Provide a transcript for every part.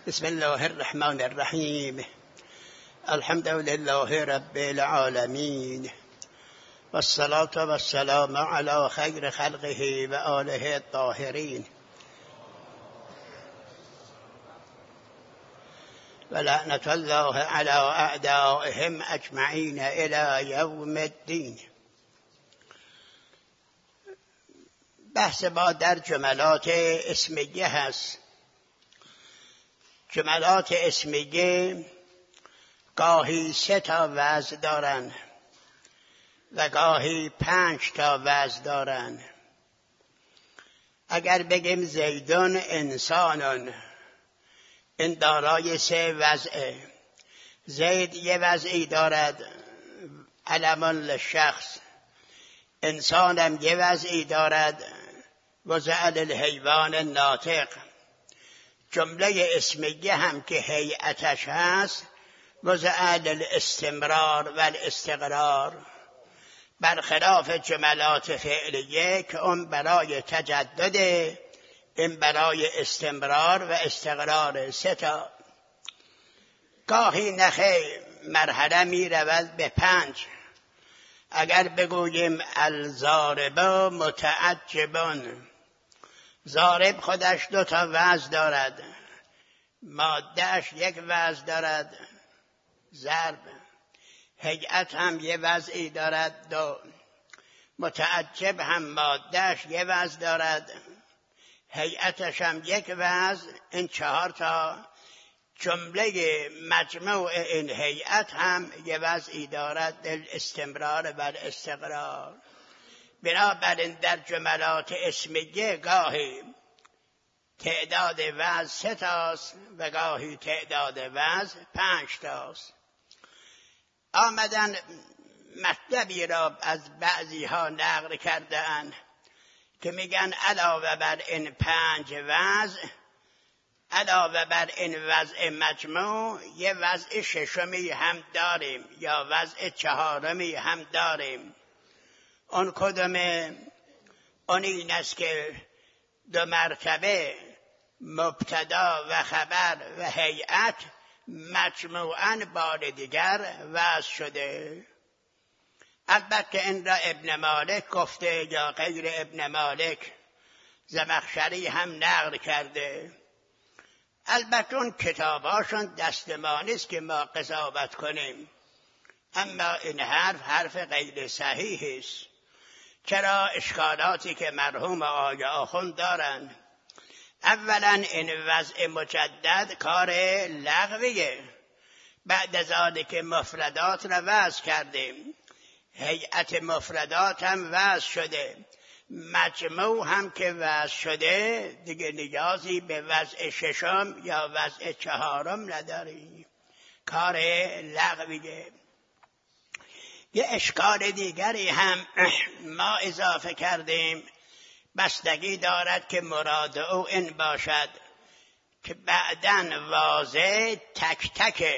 بسم الله الرحمن الرحیم. الحمد لله رب العالمین والصلاة والسلام علی خیر خلقه و آله الطاهرین و لعنت الله علی اعدائهم اجمعین الی یوم الدین. بحث ما در جملات اسمیه هست. جملات اسمیه گاهی 3 تا وزن دارن و گاهی 5 تا وزن دارن. اگر بگیم زیدون انسانون، این دارای 3 وضعه. زید یه وضعی دارد، علمان للشخص. انسانم یه وضعی دارد، وضع للحیوان الناطق. جمله اسمیه هم که هیئتش هست وضع للاستمرار و الاستقرار، برخلاف جملات فعلیه که اون برای تجدد، این برای استمرار و استقرار. 3 تا. گاهی نخی مرحله می رود به 5. اگر بگوییم الضارب متعجبون، ضارب خودش 2 تا وزن دارد، مادهش 1 وزن دارد، ضرب. هیئت هم یه وضعی دارد، 2. متعجب هم مادهش 1 وزن دارد، هیئتش هم 1 وزن. این 4 تا. جمله مجموع این هیئت هم یه وضعی دارد، الاستمرار و الاستقرار. بنابراین در جملات اسمیه گاهی تعداد وزن 3 تاست و گاهی تعداد وزن 5 تاست. آمدن مطلبی را از بعضی ها نقل کرده اند که میگن علاوه بر این 5 وزن، علاوه بر این وضع مجموع، یه وضع 6می هم داریم یا وضع 4می هم داریم. اون کدومه؟ اون این است که 2 مرتبه مبتدا و خبر و هیئت مجموعاً بار دیگر وضع شده. البته این را ابن مالک گفته یا غیر ابن مالک، زمخشری هم نقل کرده. البته اون کتاباشون دست ما نیست که ما قضاوت کنیم، اما این حرف غیر صحیح است. چرا؟ اشکالاتی که مرحوم آقای آخوند دارن. اولا این وضع مجدد کار لغویه. بعد از آنی که مفردات را وضع کردیم، هیئت مفردات هم وضع شده، مجموع هم که وضع شده، دیگه نیازی به وضع 6 یا وضع 4 نداریم. کار لغویه. یه اشکال دیگری هم ما اضافه کردیم، بستگی دارد که مراد او این باشد که بعداً واضح تک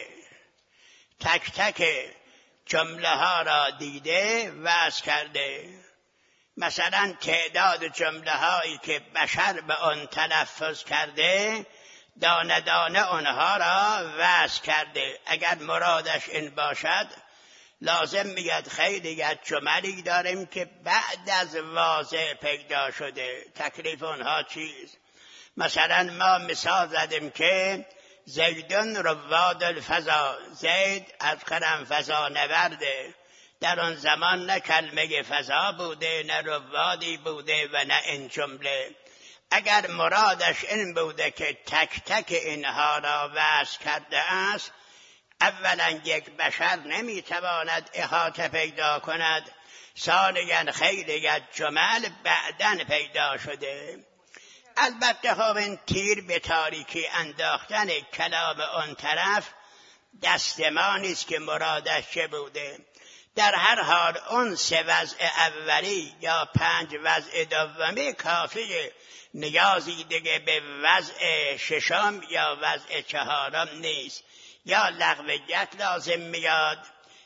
تک جمله ها را دیده وضع کرده. مثلا تعداد جمله هایی که بشر به آن تلفظ کرده، دانه دانه آنها را وضع کرده. اگر مرادش این باشد، لازم میگد خیلی از جملی داریم که بعد از واضح پیدا شده. تکلیف اونها چیز؟ مثلا ما مثال زدیم که زیدون رواد الفضا، زید از خرم فضا نورده. در آن زمان نه کلمه فضا بوده، نه روادی بوده و نه این جمله. اگر مرادش این بوده که تک تک اینها را وضع کرده است، اولا یک بشر نمیتواند احاطه پیدا کند، ثانیاً خیلی از جمل بعداً پیدا شده. البته خب این تیر به تاریکی انداختن کلام آن طرف دست ما نیست که مرادش چه بوده. در هر حال اون 3 وضع اولی یا 5 وضع دومی کافیه، نیازی دیگه به وضع 6 یا وضع 4 نیست. یا لغویت لازم میاد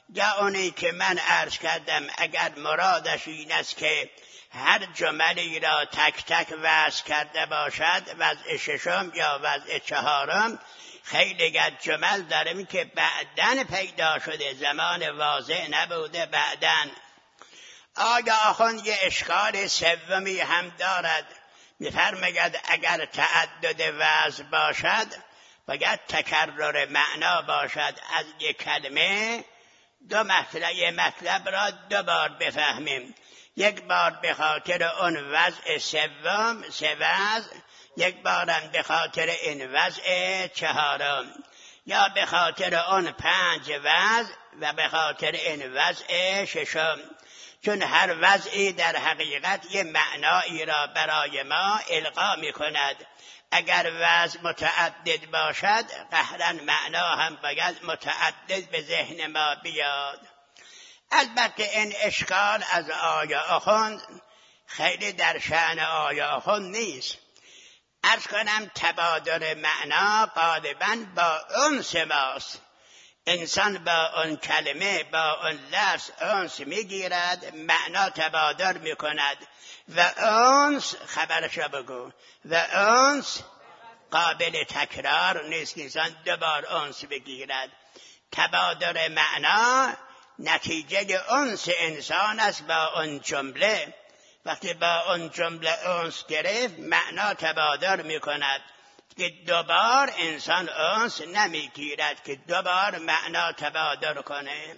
یا اونی که من عرض کردم اگر مرادش این است که هر جملی را تک تک وضع کرده باشد، وضع ششم یا وضع چهارم، خیلی از جمل داریم که بعدن پیدا شده، زمان واضح نبوده بعدن. آیا آخوند یه اشکال سومی هم دارد، می‌فرماید اگر تعدد وضع باشد باید تکرر معنا باشد. از یک کلمه یه مطلب را دو بار بفهمیم، یک بار به خاطر اون وضع سوم، سه وضع، یک بارم به خاطر این وضع چهارم، یا به خاطر اون 5 وضع و به خاطر این وضع ششم. چون هر وضعی در حقیقت یه معنایی را برای ما القا می کند. اگر وضع متعدد باشد قهرن معنا هم باید متعدد به ذهن ما بیاد. البته این اشکال از آیه آخوند خیلی در شأن آیه آخوند نیست. عرض کنم تبادل معنا غالباً با انس ماست. انسان با اون کلمه، با اون لفظ انس میگیرد، معنا تبادل میکند و انس، خبرشو بگو، و انس قابل تکرار نیست، انسان دوبار انس بگیرد. تبادل معنا نتیجه انس انسان است با اون جمله. وقتی با اون جمله انس گرفت معنا تبادل میکند که دوبار انسان انس نمیگیرد که دوبار معنا تبادل کنه.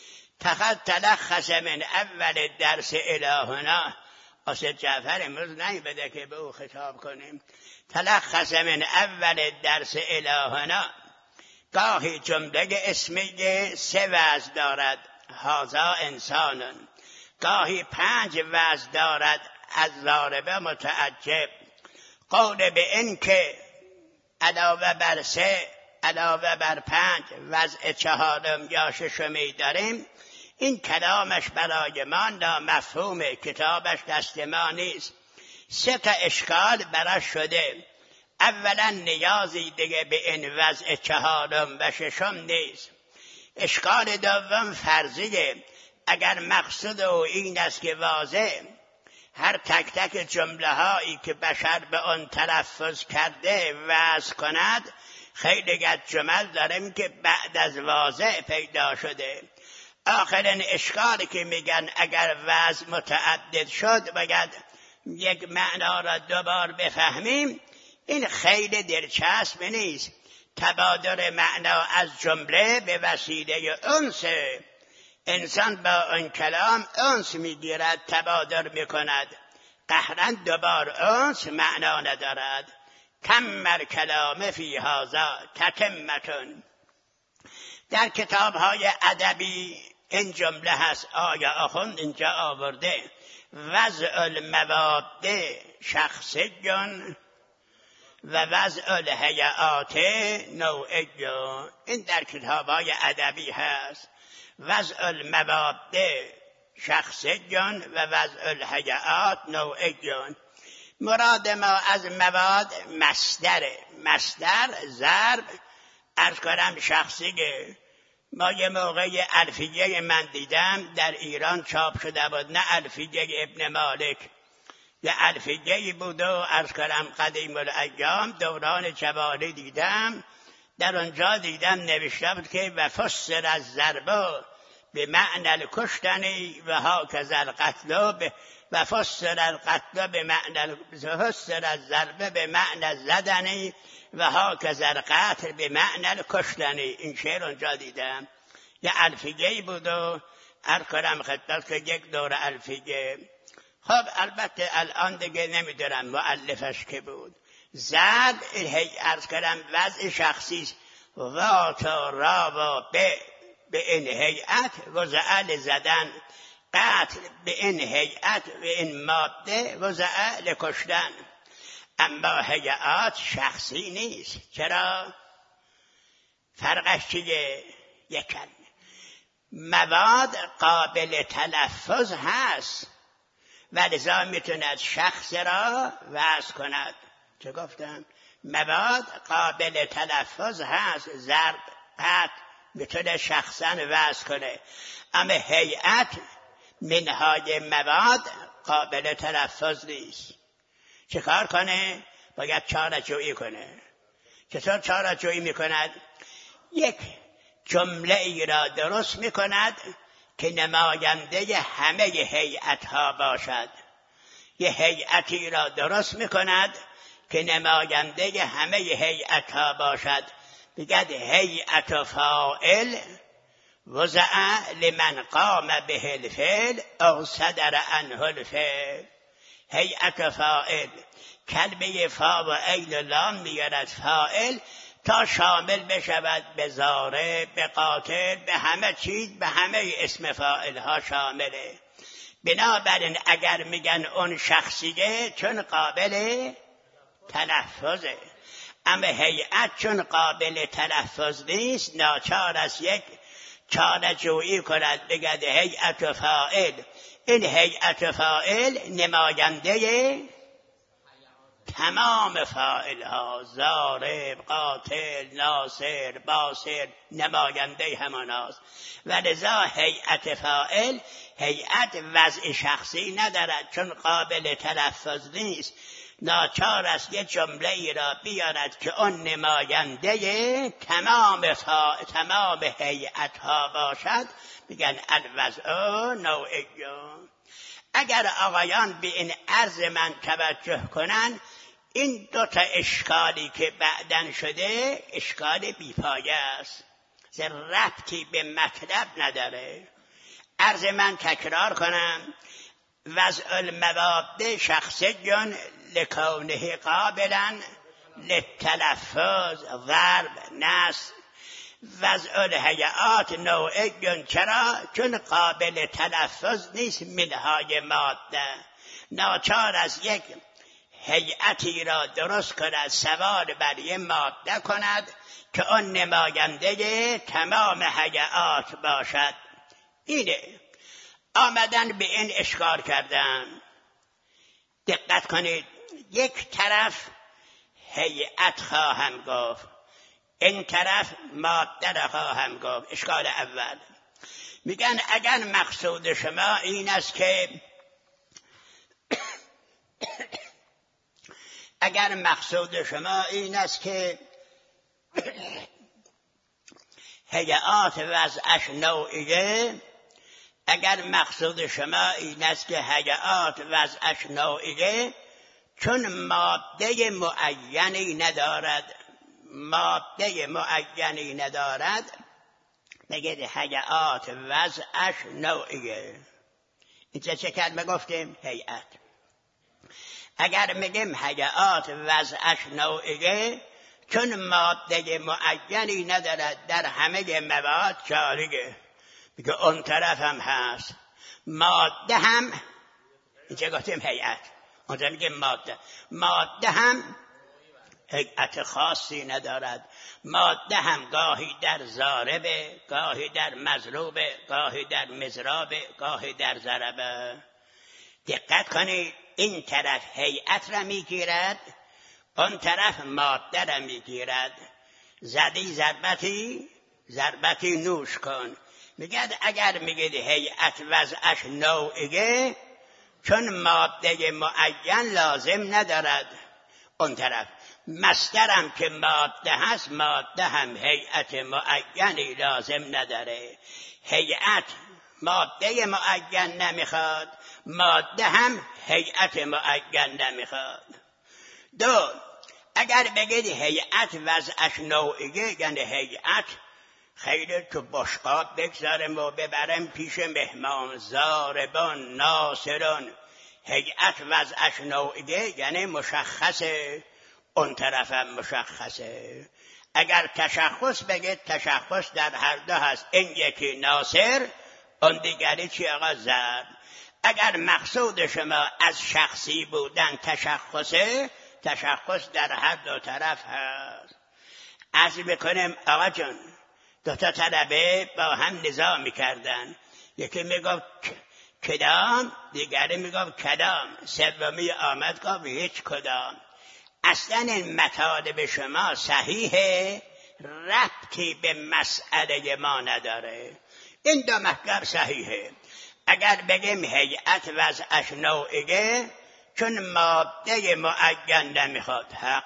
تلخص من اول درس الهنا، اسد جعفر امروز نمیبده که به او خطاب کنیم. تلخص من اول درس الهنا، گاهی جمله اسمیه 3 وضع دارد، هذا انسان، گاهی 5 وضع دارد، از ضاربه متعجب. قول به این که علاوه بر 3، علاوه بر 5 وضع چهارم یا ششمی داریم، این کلامش برای ما نامفهومه، کتابش دست ما نیست. 3 اشکال براش شده. اولا نیازی دیگه به این وضع چهارم و ششم نیست. اشکال دوم فرضیه. اگر مقصود او این است که واضح هر تک تک جمله هایی که بشر به آن تلفظ کرده وضع کند، خیلی از جمل داریم که بعد از واضح پیدا شده. آخرین اشکالی که میگن اگر وضع متعدد شد باید یک معنا را دوبار بفهمیم، این خیلی دلچسب نیست. تبادل معنا از جمله به وسیله انس، انسان با آن کلام انس میگیرد، تبادل میکند، قهرن دوبار انس معنا ندارد. تمر کلام فی هذا تتمتون. در کتاب های ادبی این جمله هست، آیه آخوند اینجا آورده، وضع المواد شخصیون و وضع الهیئات نوعیون. این در کتاب های ادبی هست. وضع المواد شخصیون و وضع الهیئات نوعیون. مراد ما از مواد مصدر ضرب، عرض کنم شخصیه. ما یه موقع الفیه من دیدم در ایران چاپ شده بود، نه الفیه ابن مالک، یه الفیه بود و عرض کنم قدیم الایام دوران جوانی دیدم، در اونجا دیدم نوشته بود که و فسر از ضرب به معنی الکشتنی و هاکذا القتل، و فسر القتل به معنی، فسر از ضربه به معنی زدنی و هاکذا القتل به معنی الکشتنی. این شعر اونجا دیدم، یه الفیه بود و عرض کنم خدمت که یک دور الفیه. خب البته الان دیگه نمیدونم مؤلفش که بود. زد عرض کنم وضع شخصی است، و تا را و به این هیئت وضع زدن، قتل به این هیئت و این ماده وضع لکشتن. اما هیئات شخصی نیست. چرا؟ فرقش چیه؟ یک کلمه. مواد قابل تلفظ هست و لذا میتوند شخص را وضع کند. چه گفتم؟ مواد قابل تلفظ هست، ضرب، قتل، میتونه شخصا وضع کنه، اما هیئت منهای مواد قابل تلفظ نیست. چه کار کنه؟ باید چاره‌جویی کنه. چطور چاره‌جویی میکند؟ یک جمله ای را درست میکند که نماینده همه هیئت ها باشد. یه هیئتی را درست میکند که نماینده همه هیئت ها باشد. بگد هیئت فاعل وضع لمن قام به الفعل او صدر عنه الفعل. هیئت فاعل کلمه فا و عین و لام میگرد فاعل تا شامل بشود به ضارب، به قاتل، به همه چیز، به همه اسم فاعل ها شامله. بنابراین اگر میگن اون شخصیه چون قابل تلفظه، اما هیئت چون قابل تلفظ نیست ناچار است یک چاره‌جویی کند، بگد هیئت فاعل. این هیئت فاعل نماینده تمام فاعل ها، ضارب، قاتل، ناصر، باصر، نماینده همان هاست. و لذا هیئت فاعل هیئت وضع شخصی ندارد چون قابل تلفظ نیست. ناچار است یک جمله ای را بیارد که اون نماینده تمام هیئت ها باشد. میگن الوضع نوعیون. اگر آقایان به این عرض من توجه کنن، این دوتا اشکالی که بعدن شده اشکال بیپایه است، ربطی به مطلب نداره. عرض من تکرار کنم: وضع المواد شخصی لکونه قابلا للتلفظ ضرب نصب. وضع الهیئات نوعی. چرا؟ چون قابل تلفظ نیست منهای ماده. ناچار از یک هیئتی را درست کند، سوار بر یک ماده کند که آن نماینده تمام هیئات باشد. اینه آمدن به این اشکال کردن. دقت کنید، یک طرف هیئت خواهم گفت، این طرف ماده را خواهم گفت. اشکال اول میگن اگر مقصود شما این است که اگر مقصود شما این است که هیئات وضعش نوعیه، اگر مقصود شما این است که هیئات وضعش نوعیه چون ماده معینی ندارد، ماده معینی ندارد، بگید هیئات وضعش نوعیه. اینجا چه کلمه گفتیم؟ هیئت. اگر میگیم هیئات وضعش نوعیه چون ماده معینی ندارد، در همه مواد جاریه. میگه اون طرف هم هست ماده هم، اینجا گفتیم هیئت، اونجا میگیم ماده هم هیئت خاصی ندارد. ماده هم گاهی در ضاربه، گاهی در مضروبه، گاهی در مضرابه، گاهی در ضربه. دقت کنید، این طرف هیئت را میگیرد، اون طرف ماده را میگیرد. زدی ضربتی نوش کن. میگد اگر میگید هیئت وضعش نوعیه چون ماده معین لازم ندارد، اون طرف مصدرم که ماده هست، ماده هم هیئت معینی لازم نداره. هیئت ماده معین نمیخواد، ماده هم هیئت معین نمیخواد. دو، اگر بگید هیئت وضعش نوعیه، یعنی هیئت خیلی تو بشقاب بگذارم و ببرم پیش مهمان، ضاربان، ناصران. هیئت وضعش نوعیه یعنی مشخصه، اون طرف هم مشخصه. اگر تشخص بگید، تشخص در هر دو هست، این یکی ناصر، اون دیگری چی آقا؟ ضرب. اگر مقصود شما از شخصی بودن تشخصه، تشخص در هر دو طرف هست. عرض بکنم آقا جان، دوتا طلبه با هم نزاع میکردن، یکی میگفت کدام، دیگری میگفت کدام، سومی آمد گفت هیچ کدام. اصلا این مطالب شما صحیحه ربطی به مسئله ما نداره. این دو مطلب صحیحه. اگر بگیم هیئت وضعش نوعیه چون ماده معین نمیخواد، حق.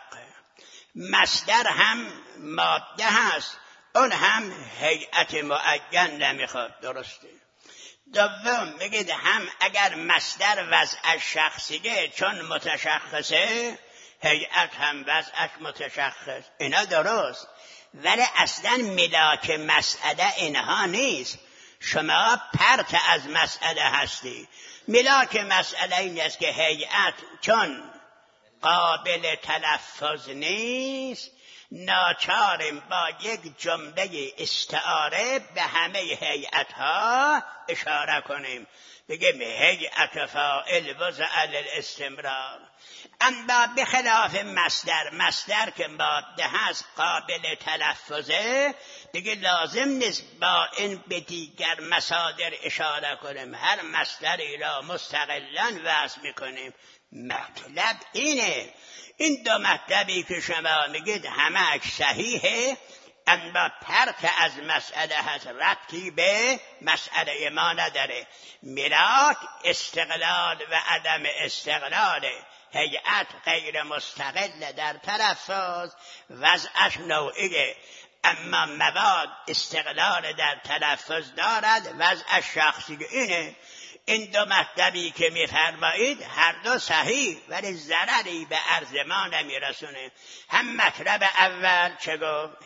مصدر هم ماده هست، اون هم هیئت معین نمیخواد، درسته. دوم میگید هم اگر مصدر وضعش شخصیه چون متشخصه، هیئت هم وضعش متشخص، اینا درست. ولی اصلا ملاک مسئله اینها نیست. شما پرت از مسئله هستی. ملاک مسئله این است که هیئت چون قابل تلفظ نیست، ناچاریم با یک جمله استعاره به همه هیئت‌ها اشاره کنیم، بگیم هیئت فاعل وضع للاستمرار. اما به خلاف مصدر که ماده هست قابل تلفظه، دیگه لازم نیست با این به دیگر مصادر اشاره کنیم، هر مصدری را مستقلاً وضع میکنیم. مطلب اینه. این دو مطلبی که شما میگید همه صحیحه، اما پرت از مسئله هست، ربطی به مسئله ما نداره. ملاک استقلال و عدم استقلال. هیئت غیر مستقل در تلفظ، وضعش نوعیه، اما مواد استقلال در تلفظ دارد، وضعش شخصی. اینه. این دو مطلبی که میفرمایید هر دو صحیح، ولی ضرری به عرض ما نمیرسونه. هم مطلب اول چه گفت؟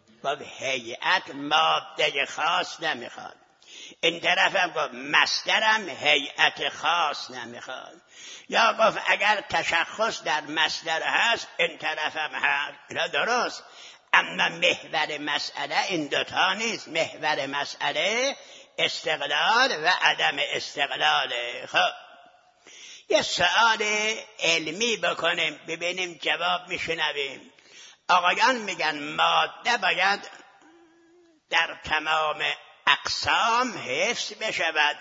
هیئت ماده خاص نمیخواد. این طرف هم گفت مصدرم هیئت خاص نمیخواد. یا گفت اگر تشخص در مصدر هست، این طرف هم هست. اینا درست، اما محور مسئله این دوتا نیست. محور مسئله استقلال و عدم استقلاله. خب یه سؤال علمی بکنیم ببینیم جواب میشنویم. آقایان میگن ماده باید در تمام اقسام حفظ بشود،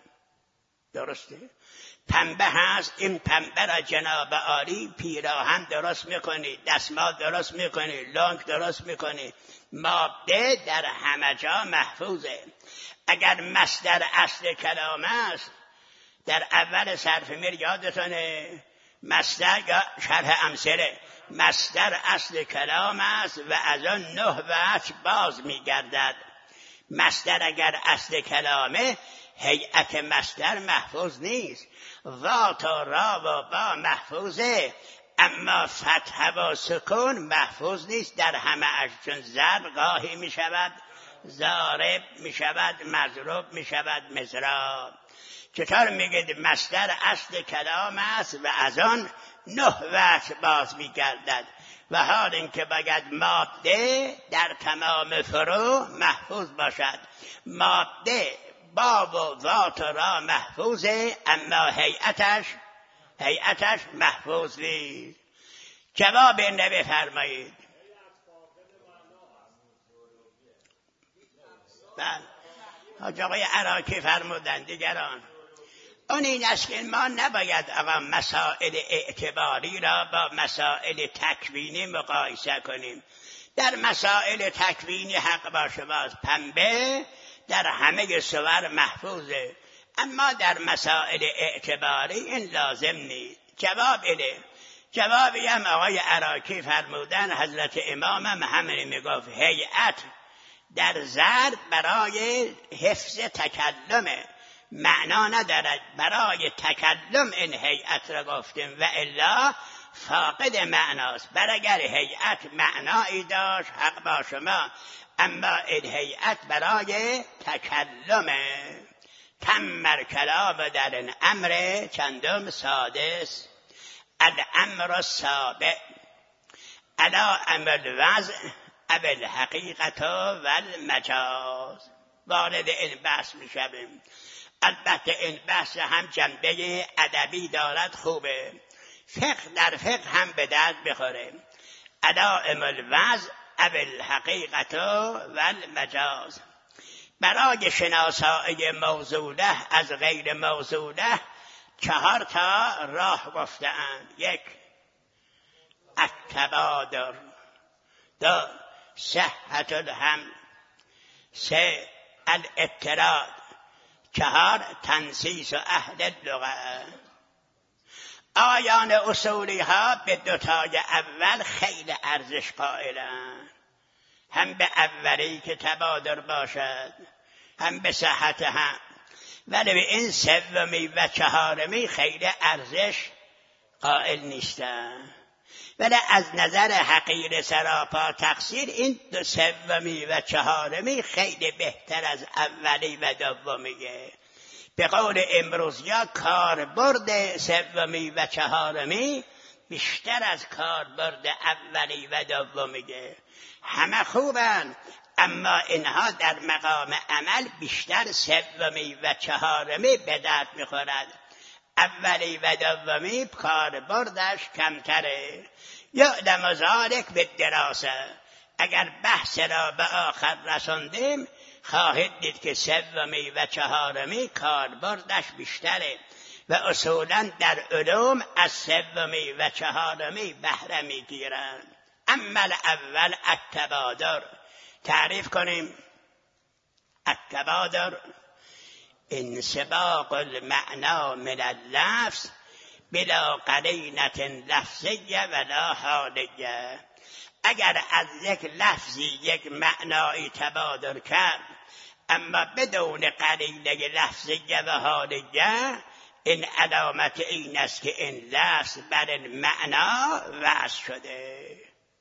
درسته؟ پنبه هست، این پنبه را جناب عالی پیراهن درست میکنی، دستمال درست میکنی، لنگ درست میکنی. ماده در همه جا محفوظه. اگر مصدر اصل کلام است، در اول صرف میر یادتونه مصدر یا شرح امثله، مصدر اصل کلام است و از آن 9 وجه باز میگردد. مصدر اگر اصل کلامه، هیئت مصدر محفوظ نیست. ذات و را و با محفوظه، اما فتح و سکون محفوظ نیست در همه اش. چون ضرب گاهی می شود ضارب، می شود مضروب، می شود مضراب. چطور میگید مصدر اصل کلام است و از آن 9 وجه باز می گردد، و حال اینکه باید ماده در تمام فروع محفوظ باشد. ماده با و ذات را محفوظه، اما هیئتش محفوظ نیست. جواب نمیفرمایید. حاج آقای عراقی فرمودن دیگران. اون این است که ما نباید آقا مسائل اعتباری را با مسائل تکوینی مقایسه کنیم. در مسائل تکوینی حق با شماست، پنبه در همه صور محفوظه، اما در مسائل اعتباری این لازم نیست. جواب اینه. جوابی هم آقای عراقی فرمودن، حضرت امام هم همین میگفت هیئت در ضرب برای حفظ تکلمه، معنا ندارد. برای تکلم این هیئت را گفتیم و الا فاقد معناست. بر اگر هیئت معنایی داشت حق با شما، اما این هیئت برای تکلمه. تم کلام در این امر چندم سادس، الامر السابع علی امر وضع او الحقیقت و المجاز. وارد این بحث میشویم. البته این بحث هم جنبه ادبی دارد، خوبه. فقه در فقه هم به درد بخوره. علائم الوضع او الحقیقت و المجاز. برای شناسایی موضوعه از غیر موضوعه 4 راه گفته‌اند. 1 التبادر، 2 صحت الحمل، 3 الاطراد، 4 تنسیس و اهل اللغه. آیان اصولی ها به دوتای اول خیلی ارزش قائلند، هم به اولی که تبادر باشد، هم به صحت هم، ولی به این سومی و چهارمی خیلی ارزش قائل نیستند. ولی از نظر حقیر سراپا تقصیر این دو سومی و چهارمی خیلی بهتر از اولی و دومیه. به قول امروزیا کاربرد سومی و چهارمی بیشتر از کاربرد اولی و دومیه. همه خوبن، اما اینها در مقام عمل بیشتر سومی و چهارمی به درد میخورد. اولی و دومی کاربردش کمتره. یعلم ذلک بالدراسه. اگر بحث را به آخر رساندیم خواهید دید که سومی و چهارمی کاربردش بیشتره و اصولا در علوم از سومی و چهارمی بهره میگیرند. اما اول التبادر. تعریف کنیم. التبادر انسباق المعنى من اللفظ بلا قرینة لفظیه ولا حالیه. اگر از یک لفظی یک معنایی تبادر کرد اما بدون قرینه لفظیه و حالیه، این علامت این است که این لفظ بر المعنا وضع شده.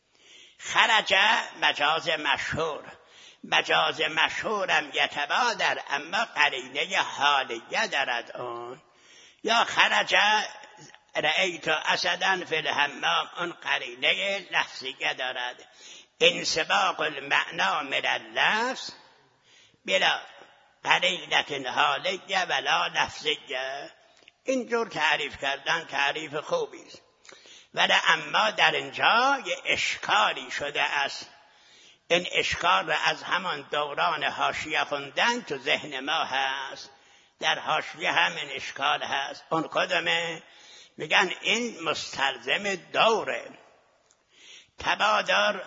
خرج مجاز مشهور. مجاز مشهورم یتبادر، اما قرینه حالیه دارد اون. یا خرج رأیت اسدا فی الحمام، اون قرینه لفظیه دارد. انسباق المعنا من اللفظ بلا قرینه حالیه ولا لفظیه. اینجور تعریف کردن تعریف خوبی است، ولی اما در اینجا یه اشکالی شده است. این اشکال را از همان دوران حاشیه خوندن تو ذهن ما هست. در حاشیه همین اشکال هست. اون کدومه؟ میگن این مستلزم دوره. تبادر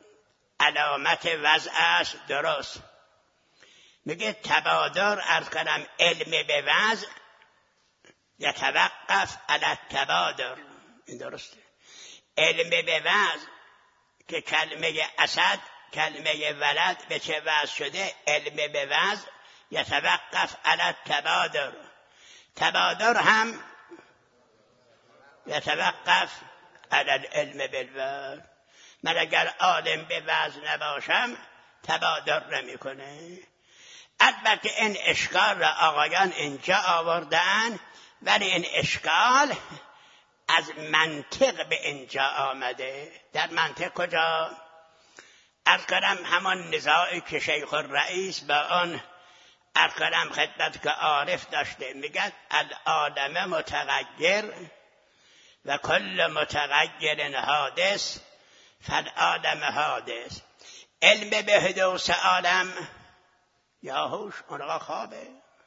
علامت وضع است، درست. میگه تبادر از کلم علم به وضع یتوقف علی التبادر. این درسته. علم به وضع که کلمه اسد، کلمه ولد به چه وضع شده؟ علم به وضع یتوقف علی التبادر. تبادر هم یتوقف علی العلم بالوضع. من اگر عالم به وضع نباشم تبادر نمی کنه. البته این اشکال را آقایان اینجا آوردن، ولی این اشکال از منطق به اینجا آمده. در منطق کجا؟ از کلم همان نزاعی که شیخ الرئیس با آن از کلم خدمت که عارف داشته. میگه العالم متغیر و کل متغیر حادث فالعالم حادث. علم به حدوث عالم یا هوش اونها خوابه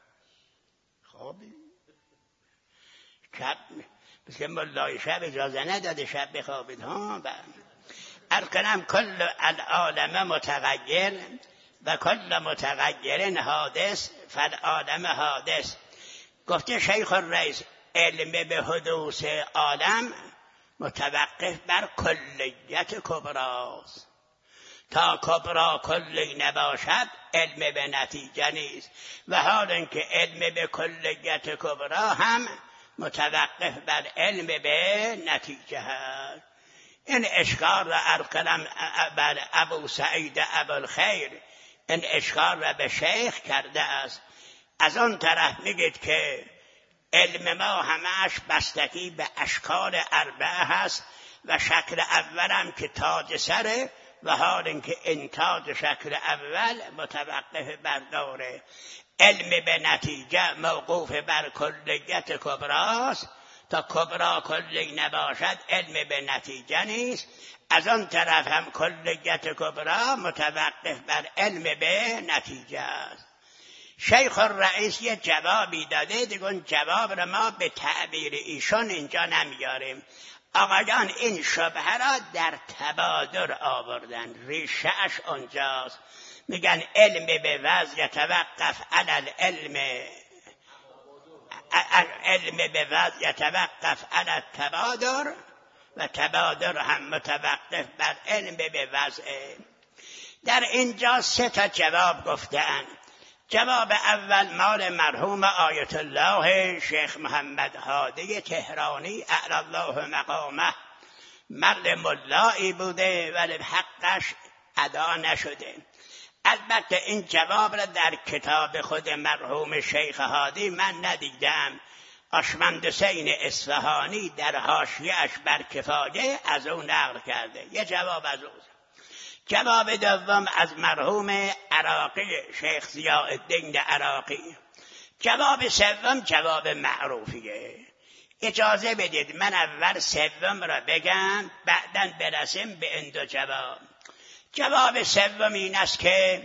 شب بسید ملای شب اجازه نداده شب بخوابید ها. الکنم کل العالم متغیر و کل متغیر حادث فالعالم حادث. گفته شیخ الرئیس علم به حدوث عالم متوقف بر کلیت کبراست. تا کبرا کلی نباشد علم به نتیجه نیست، و حال اینکه علم به کلیت کبرا هم متوقف بر علم به نتیجه هست. این اشکال را ارکنم بر ابو سعید ابوالخیر، این اشکال را به شیخ کرده است. از آن طرف میگید که علم ما همش بستگی به اشکال اربعه هست و شکل اولم که تاج سره، و حال اینکه انتاج شکل اول متوقف بر دوره. علم به نتیجه موقوف بر کلیت کبراست. تا کبرا کلی نباشد علم به نتیجه نیست. از آن طرف هم کلیت کبرا متوقف بر علم به نتیجه است. شیخ الرئیس یه جوابی داده، دیگه اون جواب را ما به تعبیر ایشون اینجا نمیاریم. آقایان این شبهه را در تبادر آوردن، ریشه‌اش اونجاست. میگن علم به وضع یتوقف علی العلم، علم به وضع یتوقف علی التبادر و تبادر هم متوقف بر علم به وضع. در اینجا 3 تا جواب گفتن. جواب اول مال مرحوم آیت الله شیخ محمد هادی تهرانی اعلی الله مقامه، مرد ملایی بوده ولی حقش ادا نشده. البته این جواب را در کتاب خود مرحوم شیخ هادی من ندیدم. آشمند حسین اصفهانی در حاشیه‌اش بر کفایه از اون نقل کرده. یه جواب از اون. جواب دوم از مرحوم عراقی شیخ ضیاء الدین عراقی. جواب سوم جواب معروفیه. اجازه بدید من اول سوم را بگم، بعداً برسیم به این 2 جواب. جواب سوم این است که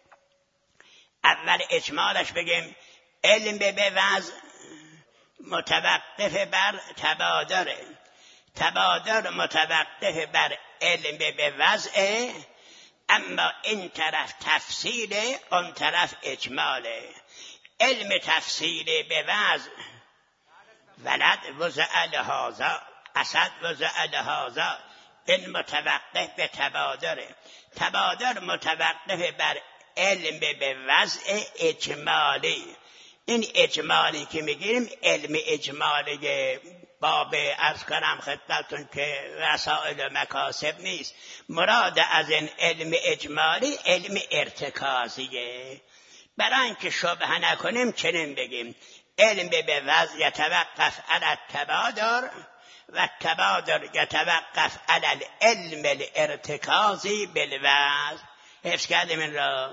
اول اجمالش بگیم علم به وضع متوقف بر تبادر، تبادر متوقف بر علم به وضع، اما این طرف تفصیل اون طرف اجماله. علم تفصیل به وضع ولد وضع لهذا اسد وضع لهذا، این متوقف به تبادره. تبادر متوقف بر علم به وضع اجمالی. این اجمالی که میگیریم علم اجمالی باب عرض کنم خدمتتون که وسائل مکاسب نیست. مراد از این علم اجمالی علم ارتکازیه. برای اینکه شبهه نکنیم چنین بگیم علم به وضع یتوقف علی التبادر و التبادر یتوقف علی العلم الارتکازی بالوضع. حفظ کردیم این را.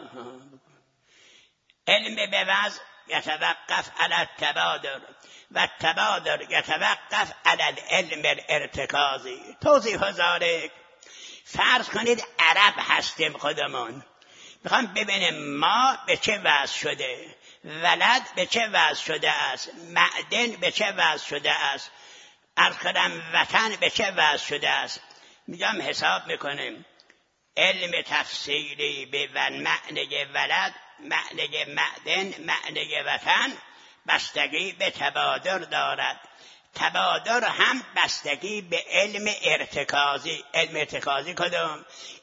علم به وضع یتوقف علی التبادر و التبادر یتوقف علی العلم الارتکازی. توضیح ذلک، فرض کنید عرب هستیم خودمون، میخوام ببینیم ما به چه وضع شده، ولد به چه وضع شده است، معدن به چه وضع شده است، عرض کنم وطن به چه وضع شده است. میگم حساب میکنیم علم تفصیلی به معنی ولد، معنی معدن، معنی وطن بستگی به تبادر دارد. تبادر هم بستگی به علم ارتکازی. علم ارتکازی کدوم؟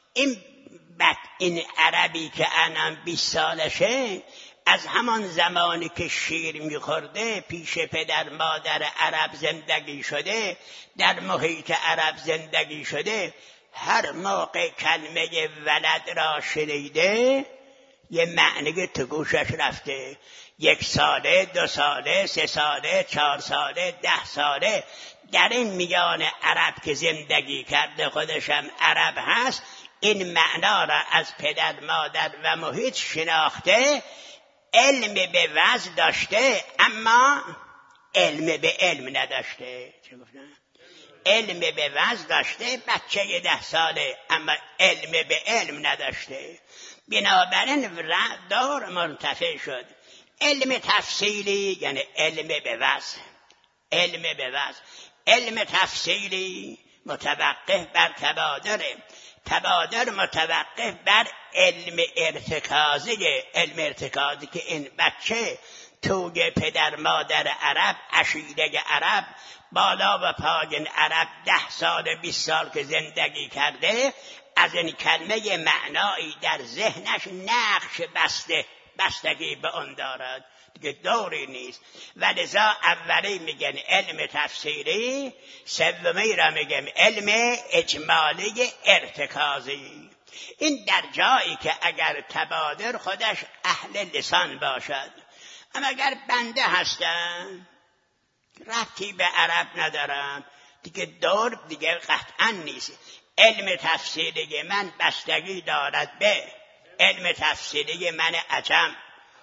این عربی که الان 20 سالشه، از همان زمانی که شیر میخورده پیش پدر مادر عرب زندگی شده، در محیط عرب زندگی شده، هر موقع کلمه ولد را شنیده یه معنی تو گوشش رفته. 1 ساله، 2 ساله، 3 ساله، 4 ساله، 10 ساله در این میان عرب که زندگی کرده، خودشم عرب هست، این معنا را از پدر مادر و محیط شناخته، علم به وضع داشته اما علم به علم نداشته. چه گفتم؟ علم به وضع داشته، بچه 10 ساله، اما علم به علم نداشته. بنابراین دار منتفع شد. علم تفصیلی یعنی علم به وضع. علم به وضع، علم تفصیلی متوقف بر تبادره، تبادر متوقف بر علم ارتکازی. علم ارتکازی که این بچه توی پدر مادر عرب، عشیره عرب، بالا و پایین عرب 10 سال 20 سال که زندگی کرده، از این کلمه معنایی در ذهنش نقش بستگی به اون دارد، دیگه دوری نیست. ولذا اولی میگن علم تفسیری، سومی را میگن علم اجمالی ارتکازی. این در جایی که اگر تبادر خودش اهل لسان باشد، اما اگر بنده هستم ربطی به عرب ندارم، دیگه دور دیگه قطعا نیست. علم تفسیری من بستگی دارد به علم تفسیری من عجم،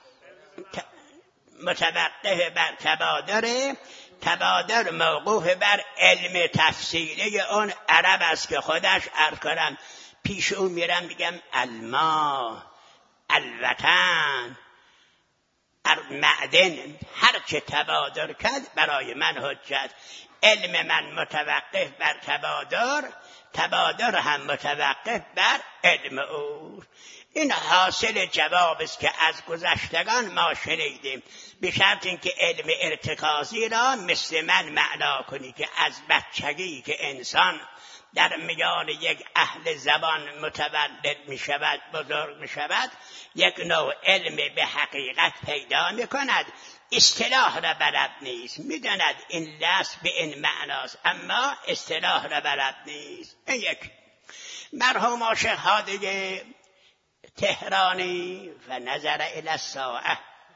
متوقف بر تبادر، تبادر موقوف بر علم تفسیری اون عرب است که خودش عرض کنم پیش اون میرم میگم الماء، الوطن، معدن هر چه تبادر کرد برای من حجت. علم من متوقف بر تبادر هم متوقف بر علم او. این حاصل جواب است که از گذشتگان ما شنیدیم، به شرط اینکه علم ارتکازی را مثل من معنا کنی که از بچگی که انسان در میان یک اهل زبان متولد می شود، بزرگ می شود، یک نوع علم به حقیقت پیدا می کند. اصطلاح را بلد نیست، می داند این لفظ به این معناست، اما اصطلاح را بلد نیست. این یک. مرحوم عاشق هادی تهرانی فنظر الی الساعه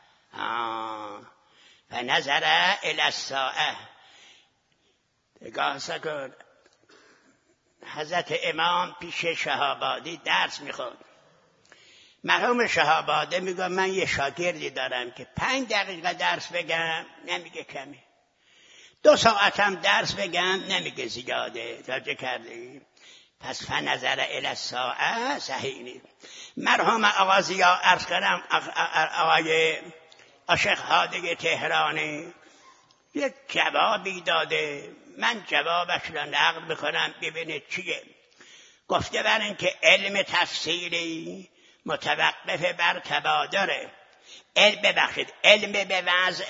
نگاه سکن. حضرت امام پیش شهابادی درس میخوند. مرحوم شهابادی میگه من یه شاگردی دارم که 5 دقیقه درس بگم نمیگه کمی، 2 ساعت هم درس بگم نمیگه زیاده. توجه کردی؟ پس فنظر الی الساعه صحیح نیست. مرحوم آقا ضیا عرض کردم، آقای عاشق هادی تهرانی یک جوابی داده، من جوابش را نقل میکنم ببینید چیه. گفته بر این که علم تفسیری متوقف بر تبادره. علم به وضع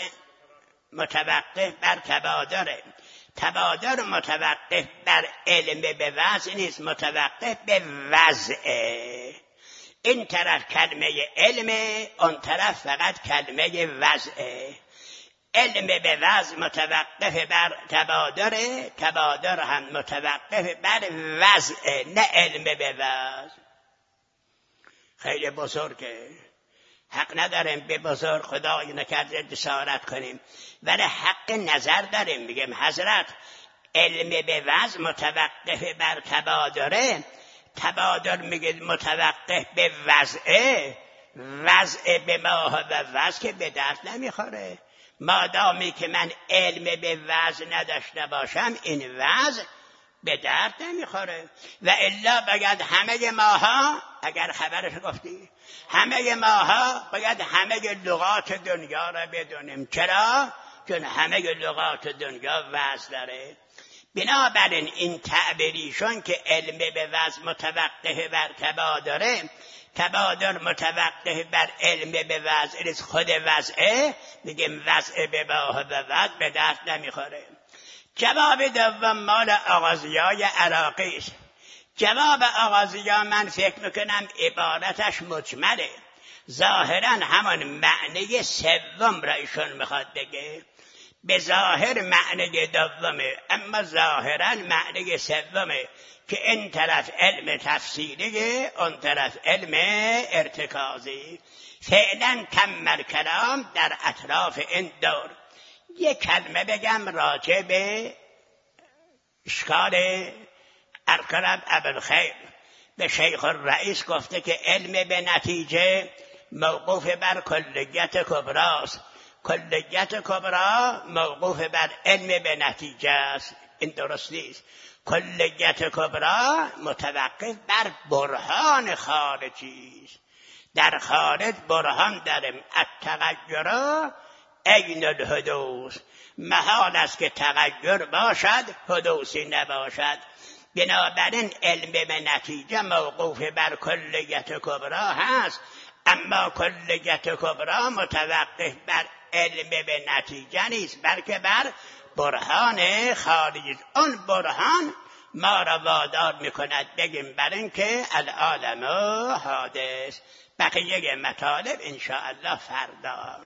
متوقف بر تبادره. تبادر متوقف بر علم به وضع نیست، متوقف به وضعه. این طرف کلمه علمه، اون طرف فقط کلمه وضعه. علم به وضع متوقف بر تبادره، تبادر هم متوقف بر وضعه، نه علم به وضع. خیلی بزرگه، حق نداریم به بزرگ خدای نکرده جسارت کنیم، ولی حق نظر داریم. میگم حضرت علم به وضع متوقف بر تبادره، تبادر میگه متوقف به وضعه، وضع به ماه و وضع که به درد نمیخوره. مادامی که من علم به وضع نداشته باشم این وضع به درد نمیخوره. و الا باید همه ماها، اگر خبرش گفتی، همه ماها باید همه لغات دنیا را بدونیم. چرا؟ چون همه لغات دنیا وضع داره. بنابراین این تعبیریشون که علم به وضع متوقف بر تبادره، تبادر متوقف بر علم به وضع، خود وضعه، میگیم وضع به ماه و وضع به درد نمیخوره. جواب دوم مال آقا ضیای عراقی است. جواب آقا ضیا من فکر میکنم عبارتش مجمله، ظاهرا همان معنی سوم را ایشون میخواد بگه. به ظاهر معنی دومه، اما ظاهرا معنی سومه که این طرف علم تفسیریه، اون طرف علم ارتکازی. فعلا کمل کلام در اطراف این دور. یک کلمه بگم راجع به اشکال ارکرب ابوالخیر. به شیخ الرئیس گفته که علم به نتیجه موقوف بر کلیت کبراست، کلیت کبرا موقوف بر علم به نتیجه است. این درست نیست. کلیت کبرا متوقف بر برهان خارجی است. در خارج برهان داریم. التغیر عین الحدوث، محال است که تغییر باشد حدوثی نباشد. بنابراین علم به نتیجه موقوف بر کلیت کبرا هست، اما کلیت کبرا متوقف بر علم به نتیجه نیست، بلکه بر برهان خارجی. اون برهان ما را وادار میکند بگیم بر این که العالم حادث. بقیه مطالب انشاءالله فردا.